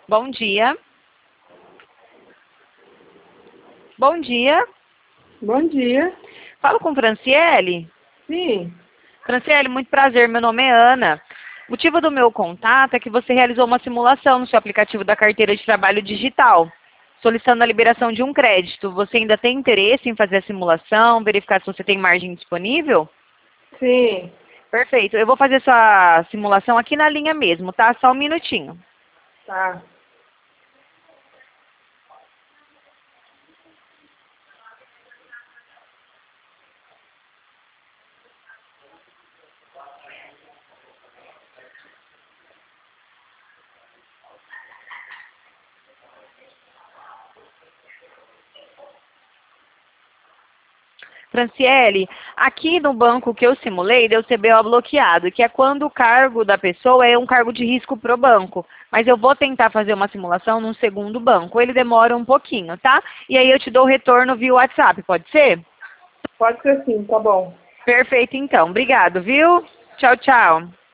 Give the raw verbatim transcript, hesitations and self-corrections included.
Bom dia. Bom dia. Bom dia. Falo com Franciele? Sim. Franciele, muito prazer. Meu nome é Ana. O motivo do meu contato é que você realizou uma simulação no seu aplicativo da carteira de trabalho digital, solicitando a liberação de um crédito. Você ainda tem interesse em fazer a simulação, verificar se você tem margem disponível? Sim. Perfeito. Eu vou fazer sua simulação aqui na linha mesmo, tá? Só um minutinho. Tá. Franciele, aqui no banco que eu simulei, deu C B O bloqueado, que é quando o cargo da pessoa é um cargo de risco pro banco. Mas eu vou tentar fazer uma simulação num segundo banco. Ele demora um pouquinho, tá? E aí eu te dou o retorno via WhatsApp, pode ser? Pode ser sim, tá bom. Perfeito, então. Obrigado, viu? Tchau, tchau.